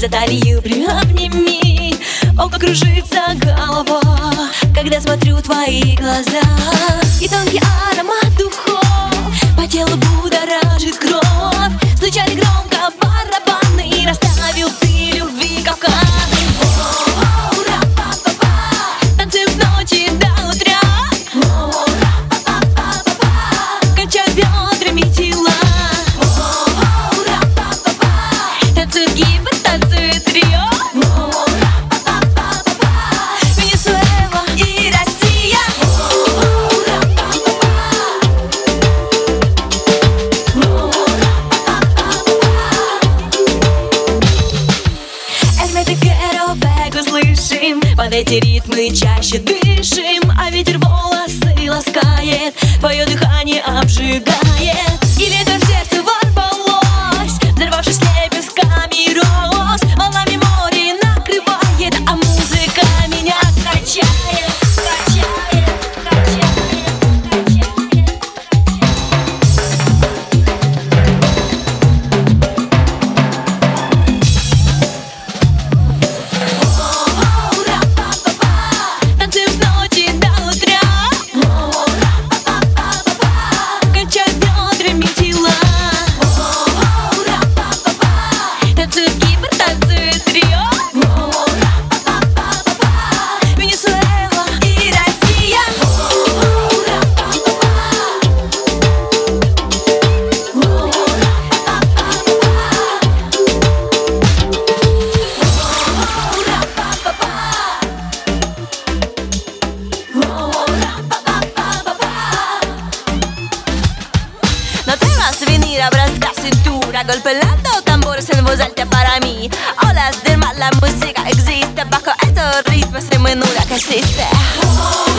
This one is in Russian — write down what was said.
за талию приобними. О, как кружится голова, когда смотрю в твои глаза. И тонкий аромат духов по телу будоражит кровь. Стучали громко барабаны, и расставил ты любви кавказ. Танцуем с ночи до утра, качаем бедрами тела. Танцует гибель, танцует Рио, Венесуэла и Россия. Услышим, под эти ритмы чаще дышим, а ветер волосы ласкает, твое дыхание обжигает. И ветер в сердце ворвалось, взорвавшись лепестками роз. Волнами море накрывает, а музыка меня качает, качает, качает, качает. Venir, abrazar cintura, golpeando tambores en voz alta para mí. Olas del mar, la música existe, bajo estos ritmos se menuda que existe.